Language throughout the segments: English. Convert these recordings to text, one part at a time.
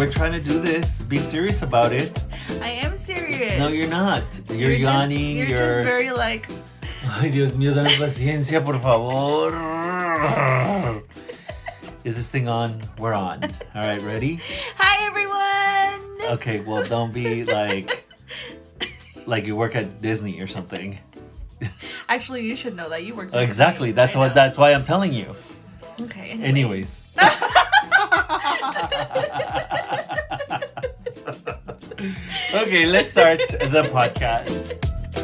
we're trying to do this. Be serious about it. I am serious. No, you're not. You're yawning. You're just very like... Ay, Dios mío, dame paciencia, por favor. Is this thing on? We're on. All right, ready? Hi, everyone. Okay, well, don't be like you work at Disney or something. Actually, you should know that you work at Exactly. Disney. That's why I'm telling you. Okay. Anyways. Okay, let's start the podcast.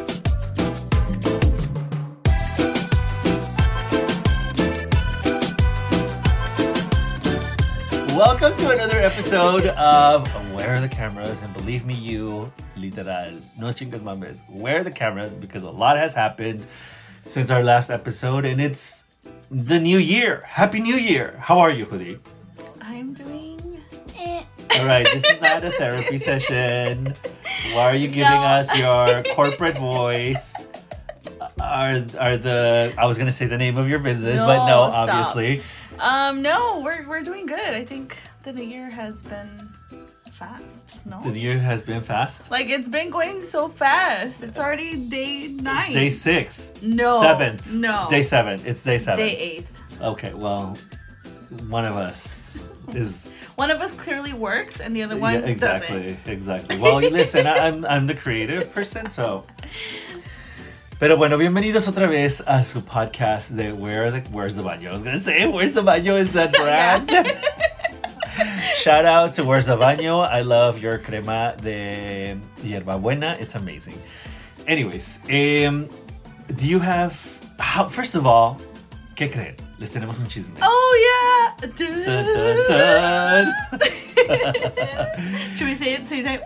Welcome to another episode of Where Are the Cameras? And believe me, you, literal, no chingas mames, where are the cameras? Because a lot has happened since our last episode, and it's the new year. Happy New Year! How are you, Judy? I'm doing... All right, this is not a therapy session. Why are you giving us your corporate voice? Are the... I was going to say the name of your business, but no, stop. obviously. No, we're doing good. I think the new year has been fast. No? The year has been fast? Like, it's been going so fast. It's already day 9. Day 6. No. 7th. No. Day 7. It's day 7. Day 8. Okay, well, one of us is... One of us clearly works and the other one exactly, doesn't. Exactly. Well, listen, I'm the creative person, so... Pero bueno, bienvenidos otra vez a su podcast de Where's the Baño? I was going to say, Where's the Baño is that brand. Shout out to Where's the Baño. I love your crema de hierbabuena. It's amazing. Anyways, do you have... first of all, ¿qué creen? Les tenemos un chisme. Oh, yeah. Dun, dun, dun. Should we say it same time?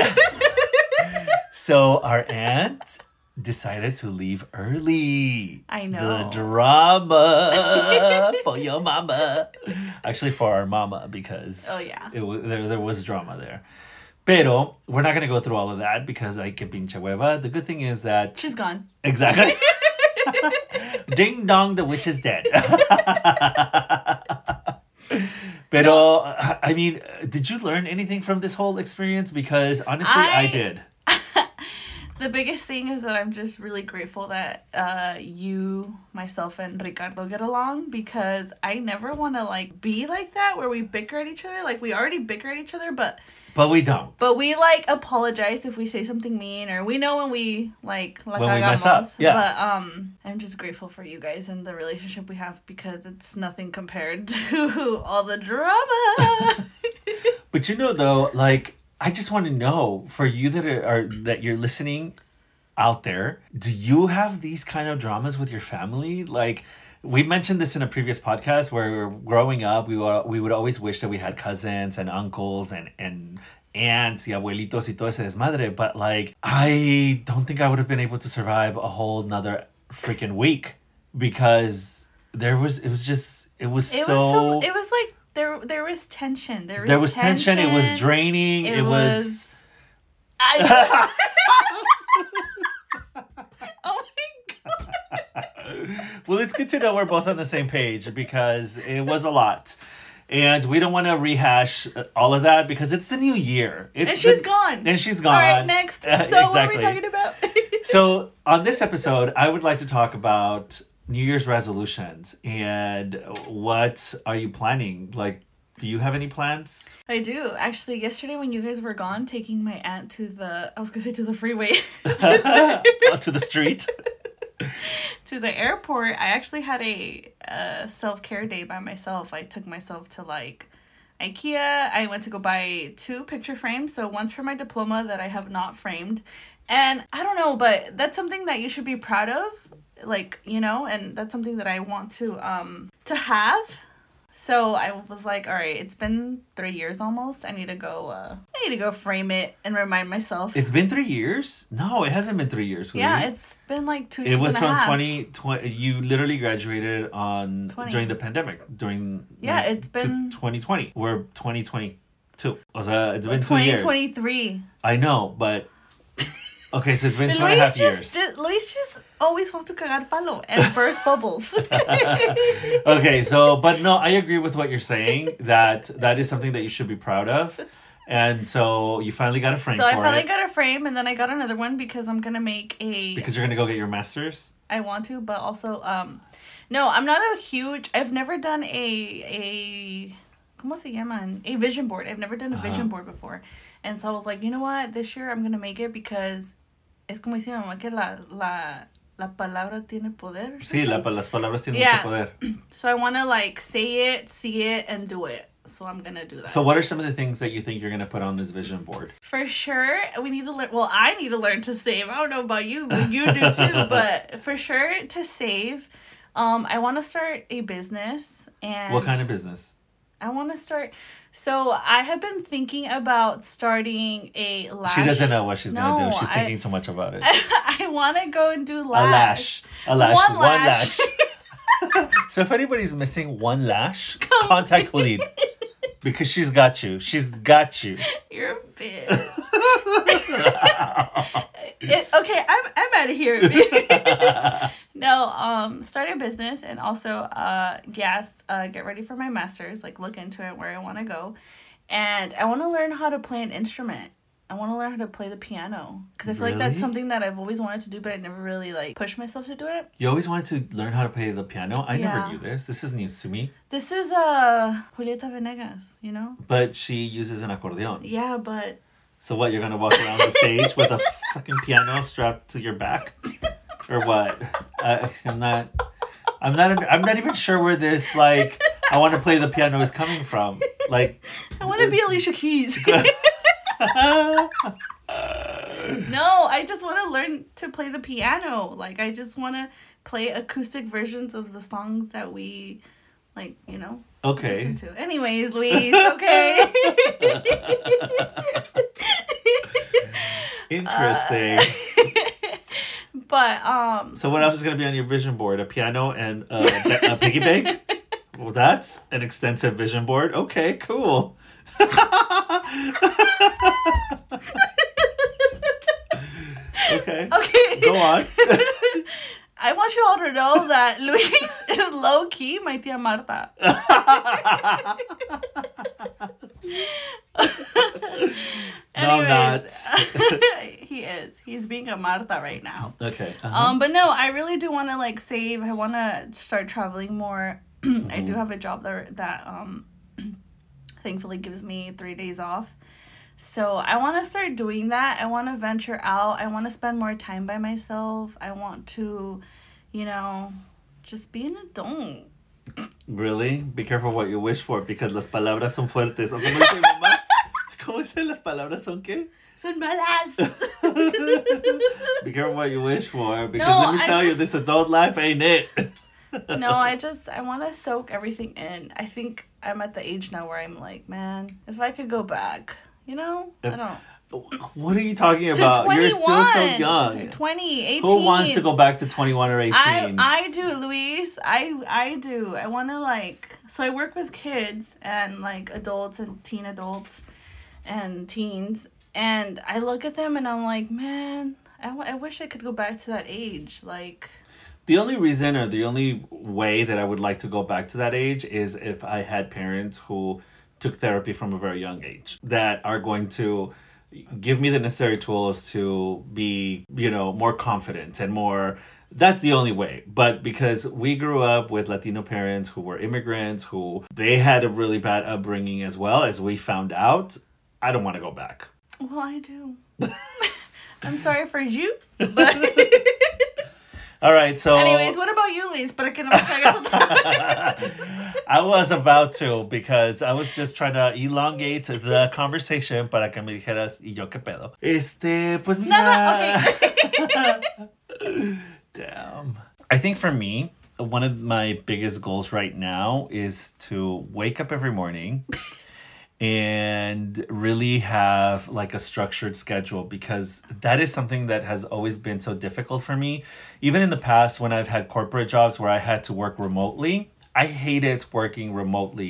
So our aunt decided to leave early. I know. The drama for your mama. Actually, for our mama, because there was drama there. Pero we're not going to go through all of that because I que pinche hueva. The good thing is that... She's gone. Exactly. Ding dong, the witch is dead. Pero, I mean, did you learn anything from this whole experience? Because honestly, I did. The biggest thing is that I'm just really grateful that you, myself, and Ricardo get along, because I never want to like be like that where we bicker at each other. Like, we already bicker at each other, but we don't. But we like apologize if we say something mean, or we know when we like when we mess up. Yeah. But I'm just grateful for you guys and the relationship we have, because it's nothing compared to all the drama. But you know, though, like, I just want to know, for you that you're listening out there, do you have these kind of dramas with your family? Like, we mentioned this in a previous podcast where growing up, we would always wish that we had cousins and uncles and aunts y abuelitos y todo ese desmadre. But like, I don't think I would have been able to survive a whole nother freaking week, because it was like there was tension. There was tension. It was draining. It was... Oh my God. Well, it's good to know we're both on the same page, because it was a lot. And we don't want to rehash all of that, because it's the new year. And she's gone. All right, next. So exactly. What are we talking about? So on this episode, I would like to talk about New Year's resolutions. And what are you planning? Like, do you have any plans? I do. Actually, yesterday when you guys were gone, taking my aunt to the freeway. To the street. To the airport, I actually had a self-care day by myself. I took myself to like IKEA. I went to go buy 2 picture frames. So one's for my diploma that I have not framed. And I don't know, but that's something that you should be proud of. Like, you know, and that's something that I want to have. So I was like, all right, it's been 3 years almost. I need to go frame it and remind myself. It's been 3 years? No, it hasn't been 3 years. Yeah, it's been like 2 years. It was and from a half. 2020. You literally graduated during the pandemic. It's been 2020. We're 2022. O sea, it's been 2 years. 2023. I know, but okay, so it's been 2.5 years. Luis just always wants to cagar palo and burst bubbles. Okay, so, but no, I agree with what you're saying, that is something that you should be proud of. And so you finally got a frame So for I finally it. got a frame, and then I got another one because I'm gonna make a. Because you're going to go get your master's? I want to, but also, no, I'm not a huge. I've never done a. ¿Cómo se llaman? A vision board. I've never done a vision board before, and so I was like, you know what? This year I'm gonna make it because, es como dice mi mamá que la palabra tiene poder. Or Sí, something. las palabras tienen Yeah. mucho poder. So I want to like say it, see it, and do it. So I'm gonna do that. So what are some of the things that you think you're going to put on this vision board? For sure, we need to learn. Well, I need to learn to save. I don't know about you, but you do too. But for sure, to save, I want to start a business. And What kind of business? I want to start. So I have been thinking about starting a lash. She doesn't know what she's going to No, do. She's thinking too much about it. I want to go and do A lash. lash. One lash. So if anybody's missing one lash, contact Khalid. Because she's got you. She's got you. You're a bitch. Okay, I'm out of here. No, start a business and also get ready for my master's, like look into it where I want to go. And I want to learn how to play an instrument. I want to learn how to play the piano because I feel like that's Really? something that I've always wanted to do, but I never really like pushed myself to do it. You always wanted to learn how to play the piano? I never Yeah. knew this. This is news to me. This is Julieta Venegas, you know? But she uses an accordion. Yeah, but So what, you're going to walk around the stage with a fucking piano strapped to your back? Or what? I'm not even sure where this, like, I want to play the piano is coming from. Like, I want to be Alicia Keys. No, I just want to learn to play the piano. Like, I just want to play acoustic versions of the songs that we, like, you know, okay. listen to. Anyways, Luis, okay. Interesting. But, So what else is going to be on your vision board? A piano and a piggy bank? Well, that's an extensive vision board. Okay, cool. Okay. okay. Go on. I want you all to know that Luis is low-key my tia Marta. No, I'm not. He is. He's being a Marta right now. Okay. Uh-huh. But no, I really do want to like save. I want to start traveling more. I do have a job that thankfully gives me 3 days off. So I want to start doing that. I want to venture out. I want to spend more time by myself. I want to, you know, just be an adult. Really? Be careful what you wish for because las palabras son fuertes. ¿O cómo dice mi mamá? ¿Cómo dice las palabras son qué? Son malas. Be careful what you wish for because No, let me I tell you, just- this adult life ain't it. No, I want to soak everything in. I think I'm at the age now where I'm like, man, if I could go back, you know? I don't. What are you talking To about? 21. You're still so young. 20, 18. Who wants to go back to 21 or 18? I do, Luis. I do. I want to like. So I work with kids and like adults and teen adults and teens, and I look at them and I'm like, man, I wish I could go back to that age. Like, The only reason or the only way that I would like to go back to that age is if I had parents who took therapy from a very young age that are going to give me the necessary tools to be, you know, more confident and more. That's the only way. But because we grew up with Latino parents who were immigrants, who they had a really bad upbringing as well, as we found out, I don't want to go back. well, I do. I'm sorry for you, but All right, so anyways, what about you, Luis? Para que no me caigas otra. I was about to because I was just trying to elongate the conversation para que me dijeras y yo qué pedo. Pues mira. No, okay. Damn. I think for me, one of my biggest goals right now is to wake up every morning and really have like a structured schedule because that is something that has always been so difficult for me. Even in the past when I've had corporate jobs where I had to work remotely, I hated working remotely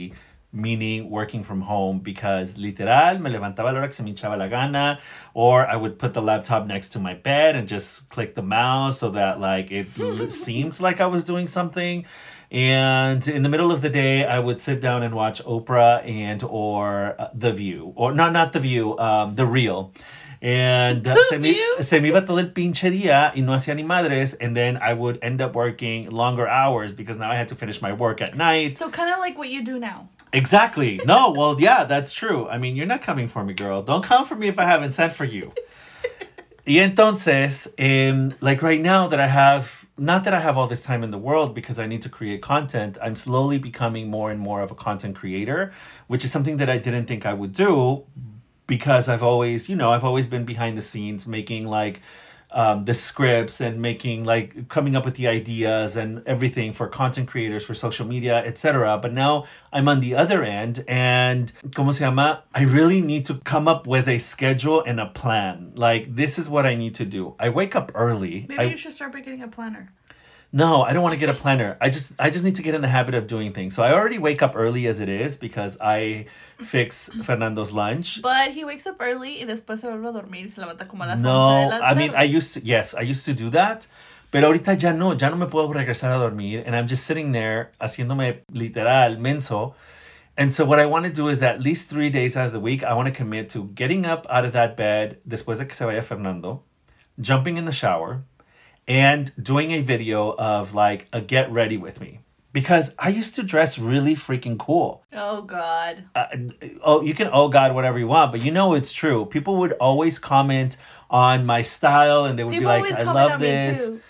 meaning working from home, because literal me levantaba a la hora que se me hinchaba la gana, or I would put the laptop next to my bed and just click the mouse so that like it seemed like I was doing something. And in the middle of the day, I would sit down and watch Oprah and or The View, or not The View, The Real. And se me iba todo el pinche día y no hacía ni madres. And then I would end up working longer hours because now I had to finish my work at night. So kind of like what you do now. Exactly. No, well, yeah, that's true. I mean, you're not coming for me, girl. Don't come for me if I haven't sent for you. Y entonces, like right now that I have, not that I have all this time in the world because I need to create content, I'm slowly becoming more and more of a content creator, which is something that I didn't think I would do because I've always been behind the scenes making like the scripts and making like coming up with the ideas and everything for content creators for social media, etc. But now I'm on the other end and ¿cómo se llama? I really need to come up with a schedule and a plan. Like this is what I need to do. I wake up early. Maybe you should start by getting a planner. No, I don't want to get a planner. I just need to get in the habit of doing things. So I already wake up early as it is because I fix Fernando's lunch. But he wakes up early y después se vuelve a dormir y se levanta como a las 11 No, de la I mean, tarde. I used to do that. Pero ahorita ya no me puedo regresar a dormir. And I'm just sitting there haciéndome literal menso. And so what I want to do is at least 3 days out of the week, I want to commit to getting up out of that bed después de que se vaya Fernando, jumping in the shower, and doing a video of like a get ready with me. Because I used to dress really freaking cool. Oh, God. You can, oh God, whatever you want, but you know it's true. People would always comment on my style and they would People be always like, I comment love on me, this. too.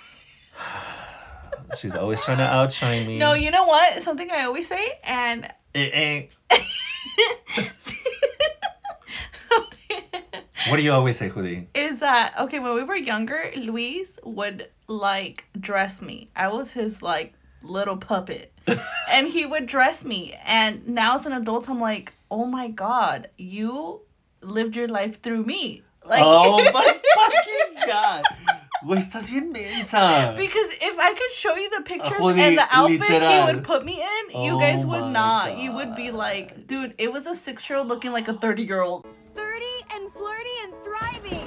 She's always trying to outshine me. No, you know what? Something I always say, and... What do you always say, Judy? Is that, okay, when we were younger, Luis would, like, dress me. I was his, like, little puppet. And he would dress me. And now as an adult, I'm like, oh my God, you lived your life through me. Like, oh my fucking God. Güey, estás bien mensa. Because if I could show you the pictures Joder, and the outfits literal. he would put me in, you Oh guys would my not. God. You would be like, dude, it was a 6-year-old looking like a 30-year-old. 30 and flirty and thriving.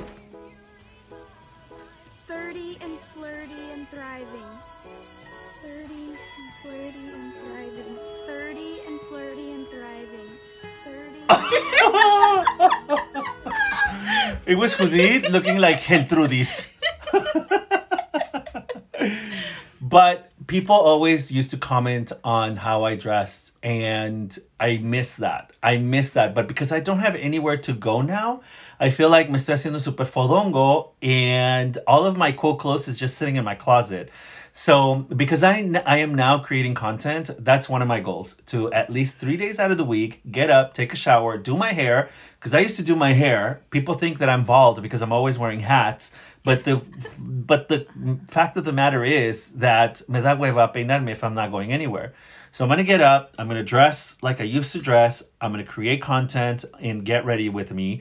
30 and flirty and thriving. 30 and flirty and thriving. 30 and flirty and thriving. 30. It was Judith looking like Geltrudis. But people always used to comment on how I dressed, and I miss that. But because I don't have anywhere to go now, I feel like me estoy haciendo super fodongo, and all of my cool clothes is just sitting in my closet. So because I am now creating content, that's one of my goals, to at least 3 days out of the week, get up, take a shower, do my hair. Because I used to do my hair. People think that I'm bald because I'm always wearing hats. But the fact of the matter is that me da hueva peinarme if I'm not going anywhere. So I'm going to get up. I'm going to dress like I used to dress. I'm going to create content and get ready with me.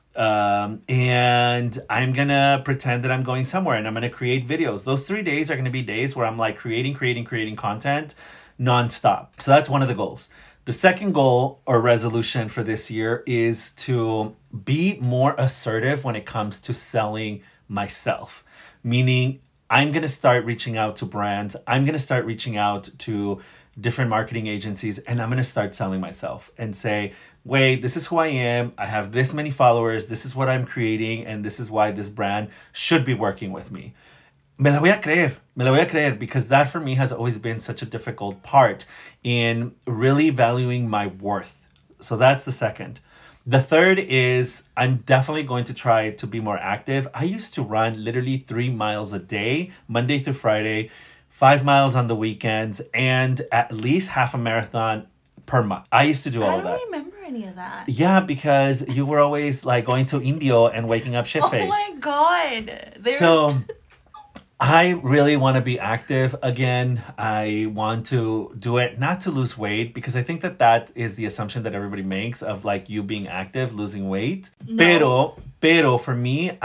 And I'm going to pretend that I'm going somewhere and I'm going to create videos. Those 3 days are going to be days where I'm like creating content nonstop. So that's one of the goals. The second goal or resolution for this year is to be more assertive when it comes to selling myself. Meaning, I'm going to start reaching out to brands. I'm going to start reaching out to different marketing agencies, and I'm going to start selling myself and say, wait, this is who I am. I have this many followers. This is what I'm creating, and this is why this brand should be working with me. Me la voy a creer, because that for me has always been such a difficult part in really valuing my worth. So that's the second. The third is I'm definitely going to try to be more active. I used to run literally 3 miles a day, Monday through Friday, 5 miles on the weekends, and at least half a marathon per month. I used to do all of that. I don't remember any of that. Yeah, because you were always like going to Indio and waking up shit-faced. Oh my God. So I really want to be active again. I want to do it not to lose weight, because I think that is the assumption that everybody makes of like you being active, losing weight. No. Pero for me,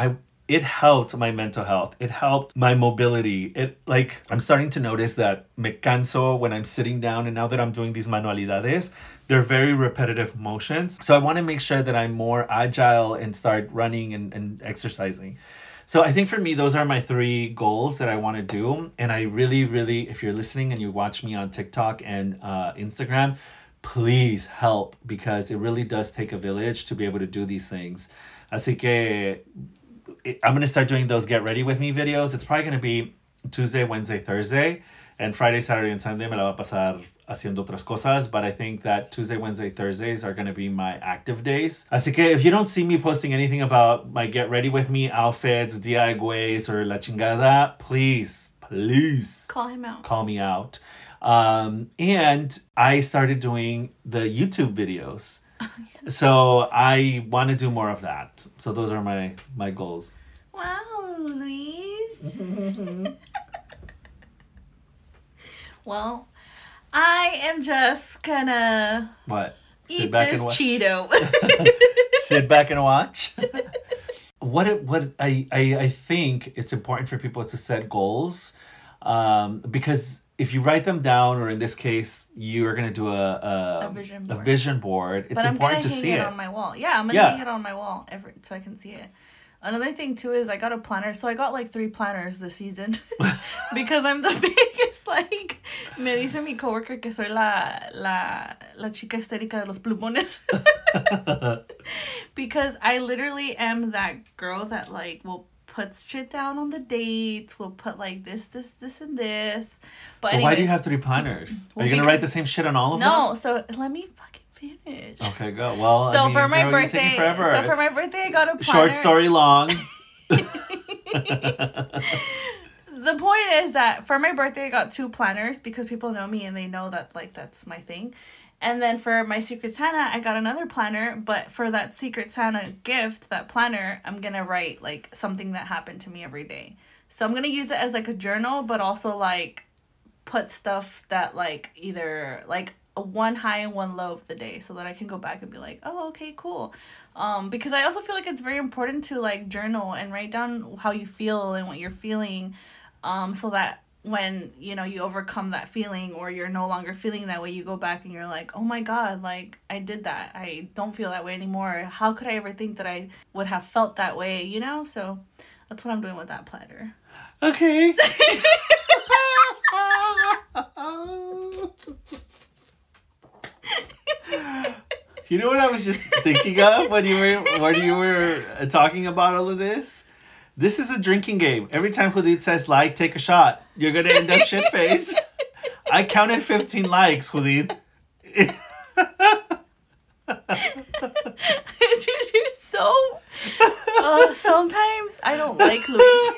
it helped my mental health. It helped my mobility. I'm starting to notice that me canso when I'm sitting down, and now that I'm doing these manualidades, they're very repetitive motions. So I want to make sure that I'm more agile and start running and exercising. So I think for me, those are my 3 goals that I want to do. And I really, really, if you're listening and you watch me on TikTok and Instagram, please help, because it really does take a village to be able to do these things. Así que I'm going to start doing those Get Ready With Me videos. It's probably going to be Tuesday, Wednesday, Thursday. And Friday, Saturday, and Sunday me la va a pasar haciendo otras cosas. But I think that Tuesday, Wednesday, Thursdays are going to be my active days. Así que if you don't see me posting anything about my Get Ready With Me outfits, DIYs, or la chingada, please Call him out. call me out. And I started doing the YouTube videos. So I want to do more of that. So those are my goals. Wow, Luis. Well, I am just gonna What? eat this Cheeto. Sit back and watch. What I think it's important for people to set goals, because if you write them down, or in this case, you are going to do a vision board. It's important to see it. I'm going to hang it on my wall. Yeah, I'm going to hang it on my wall so I can see it. Another thing, too, is I got a planner. So I got, 3 planners this season. Because I'm the biggest, me dice mi coworker que soy la chica histérica de los plumones. Because I literally am that girl that, will put shit down on the dates. We'll put this, and this. But anyways, why do you have 3 planners? Are you gonna write the same shit on all of them? No. So let me fucking finish. Okay, go. Well, so for my birthday, I got a planner. Short story long. The point is that for my birthday, I got 2 planners because people know me and they know that that's my thing. And then for my Secret Santa, I got another planner. But for that Secret Santa gift, that planner, I'm going to write, something that happened to me every day. So I'm going to use it as, a journal, but also, put stuff that, either, a 1 high and 1 low of the day. So that I can go back and be like, oh, okay, cool. Because I also feel like it's very important to, journal and write down how you feel and what you're feeling. So that when, you overcome that feeling or you're no longer feeling that way, you go back and you're like, oh my God, I did that. I don't feel that way anymore. How could I ever think that I would have felt that way, So that's what I'm doing with that planner. Okay. You know what I was just thinking of when you were talking about all of this? This is a drinking game. Every time Judith says take a shot, you're going to end up shit-faced. I counted 15 likes, Judith. You're so... sometimes I don't like Luis.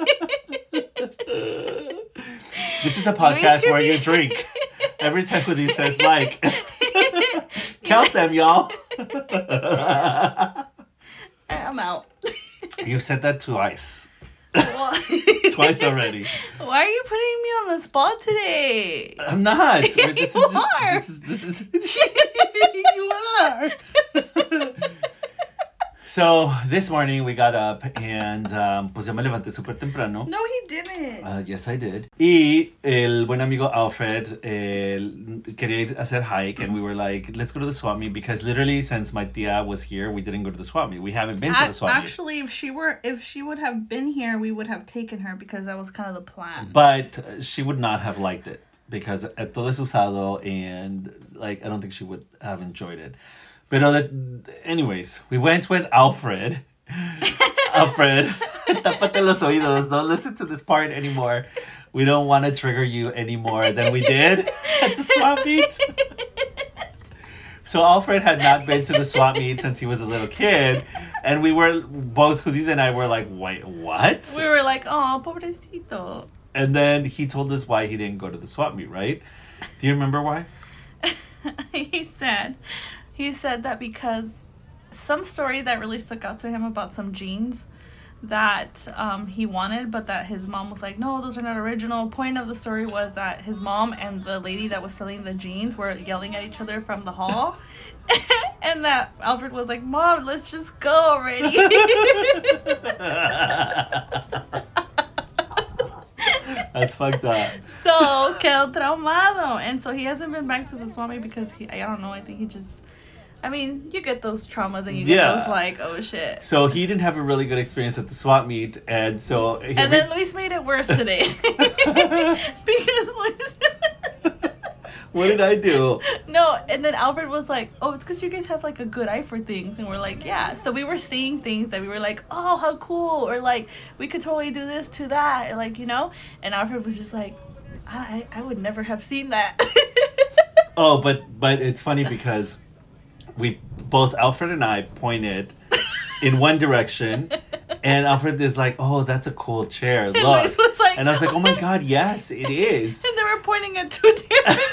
This is the podcast where you drink. Every time Judith says Count them, y'all. I'm out. You've said that twice. Why? Twice already. Why are you putting me on the spot today? I'm not. This is you are. So this morning we got up and pues yo me levanté súper temprano. No, he didn't. Yes, I did. Y el buen amigo Alfred quería ir a hacer hike, and we were like, let's go to the swap meet, because literally since my tia was here, we didn't go to the swap meet. We haven't been to the swap meet. Actually, if she would have been here, we would have taken her, because that was kind of the plan. But she would not have liked it, because todo es usado, and I don't think she would have enjoyed it. But anyways, we went with Alfred. Alfred, tápate los oídos. Don't listen to this part anymore. We don't want to trigger you any more than we did at the swap meet. So Alfred had not been to the swap meet since he was a little kid. And we were, both Judith and I were like, wait, what? We were like, oh, pobrecito. And then he told us why he didn't go to the swap meet, right? Do you remember why? He said that because some story that really stuck out to him about some jeans that he wanted, but that his mom was like, no, those are not original. Point of the story was that his mom and the lady that was selling the jeans were yelling at each other from the hall. And that Alfred was like, Mom, let's just go already. That's fucked up. So, quedó traumado. And so he hasn't been back to the swap meet because I don't know, I think he just, I mean, you get those traumas and you get those like, oh shit. So he didn't have a really good experience at the swap meet, and so... And then Luis made it worse today. Because Luis... What did I do? No, and then Alfred was like, oh, it's because you guys have like a good eye for things. And we're like, yeah. So we were seeing things that we were like, oh, how cool. Or like, we could totally do this to that. Or like, you know? And Alfred was just like, I would never have seen that. Oh, but it's funny because we both, Alfred and I, pointed in one direction. And Alfred is like, oh, that's a cool chair. Look. And Luis was like, and I was like, oh my God, yes, it is. And they were pointing at two different chairs.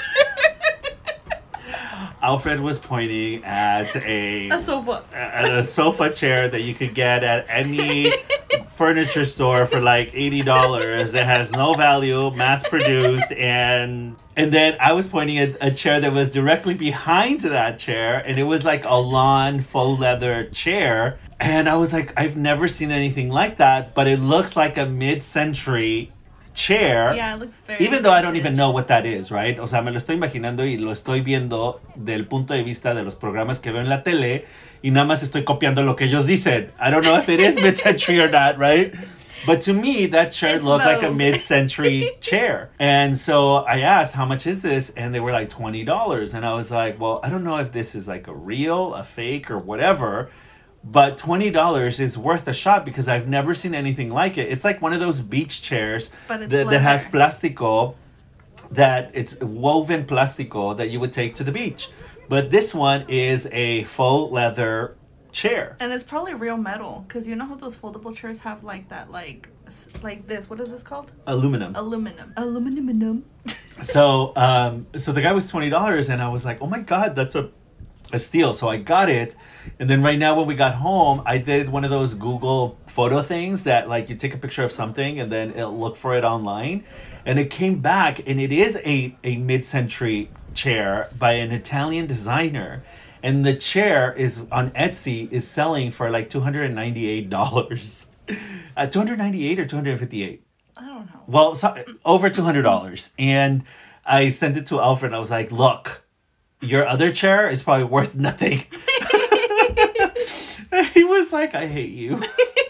Alfred was pointing at a sofa chair that you could get at any furniture store for like $80 that has no value, mass produced, and then I was pointing at a chair that was directly behind that chair, and it was like a lawn faux leather chair, and I was like, I've never seen anything like that, but it looks like a mid-century chair. Yeah, it looks very even though I don't even know what that is, right? O sea, me lo estoy imaginando y lo estoy viendo del punto de vista de los programas que veo en la tele y nada más estoy copiando lo que ellos dicen. I don't know if it is mid-century or not, right? But to me, that chair looked like a mid-century chair. And so I asked, how much is this? And they were like $20. And I was like, well, I don't know if this is like a real, a fake, or whatever. But $20 is worth a shot because I've never seen anything like it. It's like one of those beach chairs that has plástico, that it's woven plástico that you would take to the beach. But this one is a faux leather chair. And it's probably real metal because you know how those foldable chairs have like that, like this. What is this called? Aluminum. So the guy was $20 and I was like, oh my God, that's a steal. So I got it, and then right now when we got home, I did one of those Google photo things that like you take a picture of something and then it'll look for it online, and it came back and it is a mid-century chair by an Italian designer, and the chair is on Etsy is selling for like $298. $298 or $258? I don't know. Well, over $200. And I sent it to Alfred and I was like, look, your other chair is probably worth nothing. He was like, I hate you.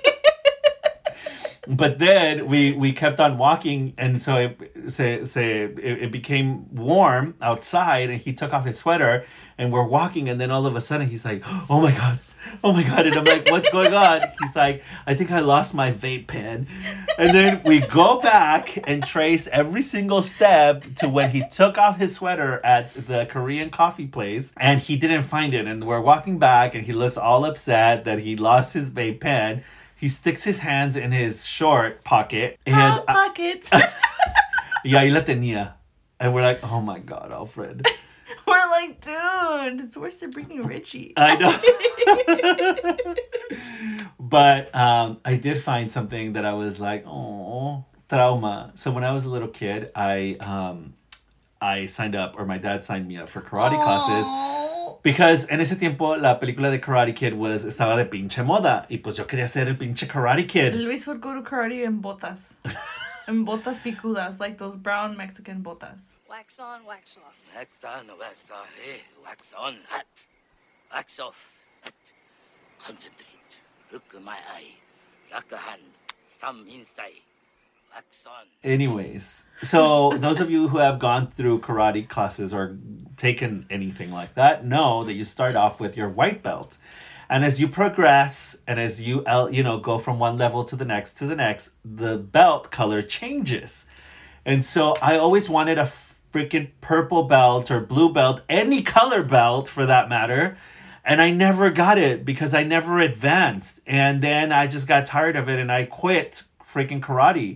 But then we kept on walking, and so it became warm outside, and he took off his sweater, and we're walking, and then all of a sudden he's like, oh my God. And I'm like, what's going on? He's like, I think I lost my vape pen. And then we go back and trace every single step to when he took off his sweater at the Korean coffee place, and he didn't find it. And we're walking back, and he looks all upset that he lost his vape pen. He sticks his hands in his short pocket. And pockets. Y ahí la tenía. And we're like, oh my God, Alfred. We're like, dude, it's worse than bringing Richie. I know. But I did find something that I was like, oh, trauma. So when I was a little kid, I signed up, or my dad signed me up for karate classes. Because en ese tiempo la película de Karate Kid estaba de pinche moda. Y pues yo quería ser el pinche Karate Kid. Luis would go to karate en botas. En botas picudas, like those brown Mexican botas. Wax on, wax off. Wax on, wax off, wax on, hot. Wax off, hot. Concentrate. Look at my eye. Lock a hand. Thumb inside. Wax on. Anyways, so those of you who have gone through karate classes or taken anything like that know that you start off with your white belt. And as you progress and as you go from one level to the next, the belt color changes. And so I always wanted a freaking purple belt or blue belt, any color belt for that matter. And I never got it because I never advanced. And then I just got tired of it and I quit freaking karate.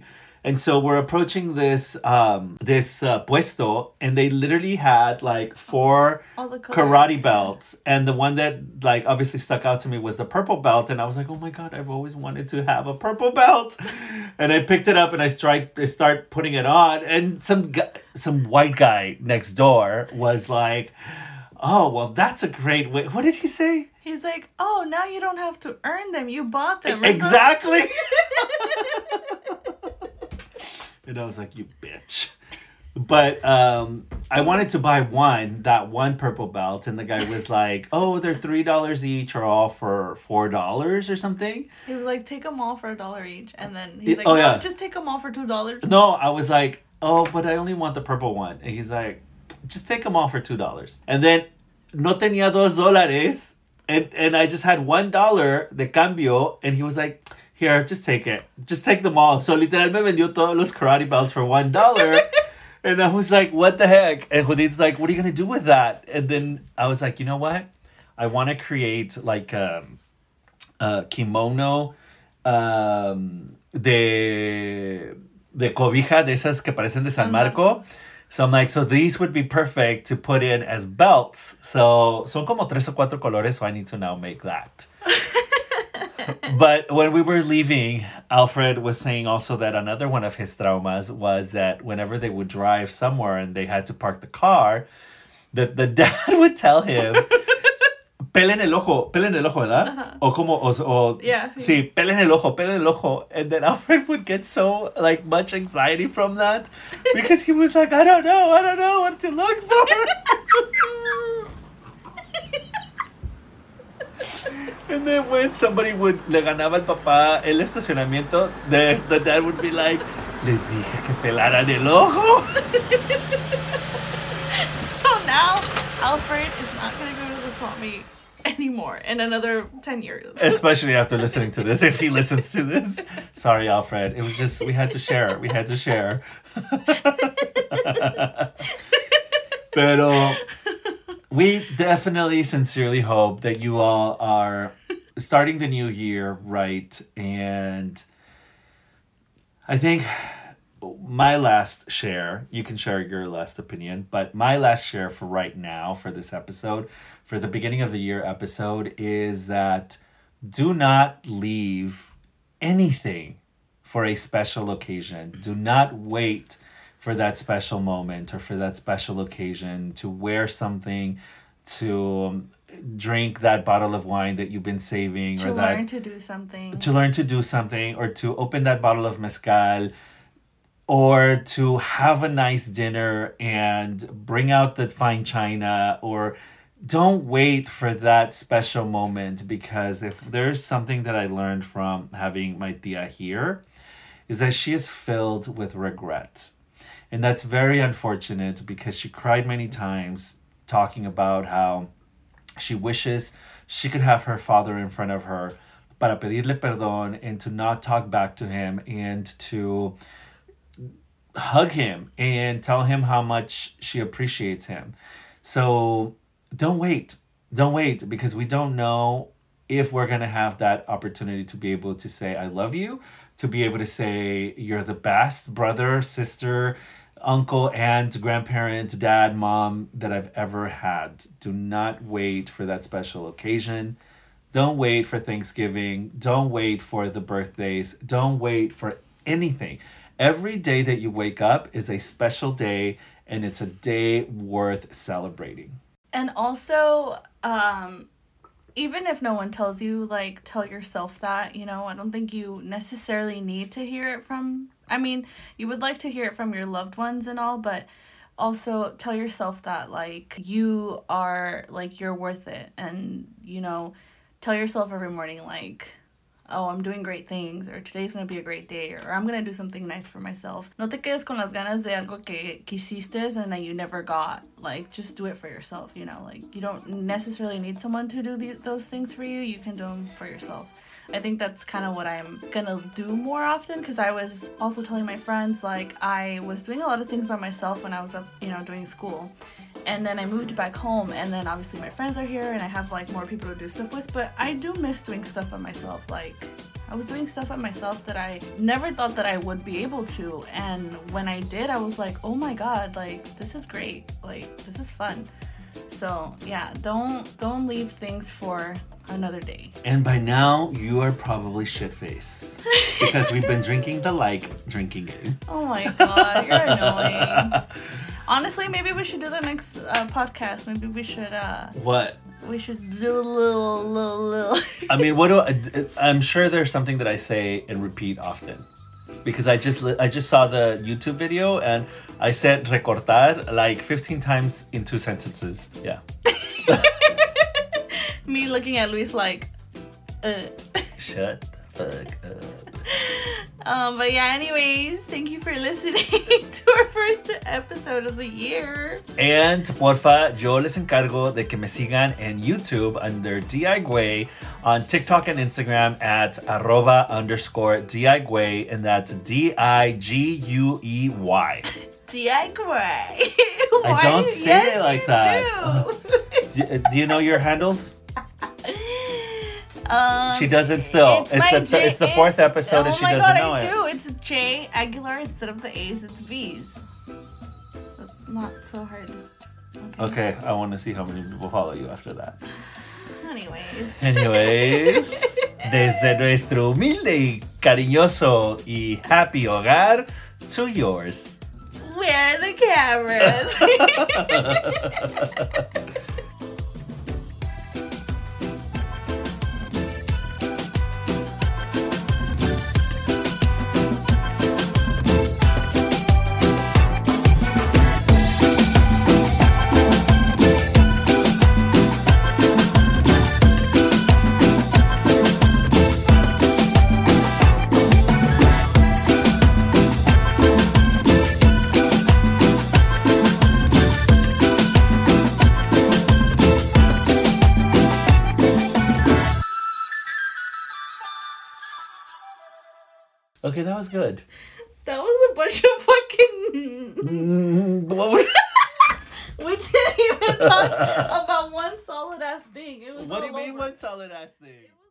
And so we're approaching this puesto, and they literally had like 4 All the color, karate yeah. belts. And the one that like obviously stuck out to me was the purple belt. And I was like, oh my God, I've always wanted to have a purple belt. And I picked it up and I start putting it on. And some white guy next door was like, oh, well, that's a great way. What did he say? He's like, oh, now you don't have to earn them. You bought them. or Exactly. And I was like, you bitch. But I wanted to buy that one purple belt. And the guy was like, oh, they're $3 each or all for $4 or something. He was like, take them all for $1 each. And then he's like, Oh, no, yeah. just take them all for $2. No, I was like, oh, but I only want the purple one. And he's like, just take them all for $2. And then no tenía $2. And I just had $1 de cambio. And he was like, here, just take it. Just take them all. So literal me vendió todos los karate belts for $1. And I was like, what the heck? And Judith's like, what are you going to do with that? And then I was like, you know what? I want to create like a kimono de cobija de esas que parecen de San Marco. So I'm like, so these would be perfect to put in as belts. So son como 3 o 4 colores, so I need to now make that. But when we were leaving, Alfred was saying also that another one of his traumas was that whenever they would drive somewhere and they had to park the car, that the dad would tell him, pelen el ojo, ¿verdad? O Yeah. Sí, pelen el ojo. And then Alfred would get so like much anxiety from that because he was like, I don't know what to look for. And then when somebody le ganaba al papá el estacionamiento, the dad would be like, les dije que pelaran el ojo. So now Alfred is not going to go to the swap meet anymore in another 10 years. Especially after listening to this, if he listens to this. Sorry, Alfred. It was just, we had to share. Pero we definitely sincerely hope that you all are starting the new year right. And I think my last share, you can share your last opinion, but my last share for right now for this episode, for the beginning of the year episode, is that do not leave anything for a special occasion. Do not wait for that special moment or for that special occasion to wear something, to drink that bottle of wine that you've been saving, To or that learn to do something. to learn to do something, or to open that bottle of mezcal, or to have a nice dinner and bring out the fine china. Or don't wait for that special moment, because if there's something that I learned from having my tia here, is that she is filled with regret. And that's very unfortunate, because she cried many times talking about how she wishes she could have her father in front of her para pedirle perdón, and to not talk back to him, and to hug him and tell him how much she appreciates him. So don't wait, because we don't know if we're going to have that opportunity to be able to say, I love you, to be able to say, you're the best brother, sister, uncle, aunt, grandparent, dad, mom that I've ever had. Do not wait for that special occasion. Don't wait for Thanksgiving. Don't wait for the birthdays. Don't wait for anything. Every day that you wake up is a special day, and it's a day worth celebrating. And also, even if no one tells you, like, tell yourself that, I don't think you necessarily need to hear it from, you would like to hear it from your loved ones and all, but also tell yourself that, like, you are, like, you're worth it. And, tell yourself every morning, like, oh, I'm doing great things, or today's going to be a great day, or I'm going to do something nice for myself. No te quedes con las ganas de algo que quisiste and that you never got. Like, just do it for yourself, Like, you don't necessarily need someone to do those things for you. You can do them for yourself. I think that's kind of what I'm going to do more often, because I was also telling my friends, like, I was doing a lot of things by myself when I was up, doing school. And then I moved back home, and then obviously my friends are here, and I have, like, more people to do stuff with. But I do miss doing stuff by myself. Like, I was doing stuff by myself that I never thought that I would be able to. And when I did, I was like, oh my God, like, this is great. Like, this is fun. So yeah, don't leave things for another day. And by now, you are probably shit-faced. Because we've been drinking the drinking game. Oh my God, you're annoying. Honestly, maybe we should do the next podcast. Maybe we should... What? We should do a little... I mean, I'm sure there's something that I say and repeat often. Because I just saw the YouTube video and I said recortar like 15 times in 2 sentences. Yeah. Me looking at Luis like, Shut the fuck up. But yeah, anyways, thank you for listening to our first episode of the year. And porfa, yo les encargo de que me sigan en YouTube under DIGUE, on TikTok and Instagram at @_DIGUE, and that's DIGUEY. DIGUE. I don't say it like that. Do you know your handles? She doesn't still. It's the 4th episode and she doesn't know it. Oh my God, I do. It's J Aguilar instead of the A's. It's V's. That's not so hard. Okay, I want to see how many people follow you after that. Anyways, desde nuestro humilde y cariñoso y happy hogar to yours. Where are the cameras? Okay, that was good. That was a bunch of fucking... What was... We didn't even talk about one solid ass thing. It was What do you mean one solid ass thing?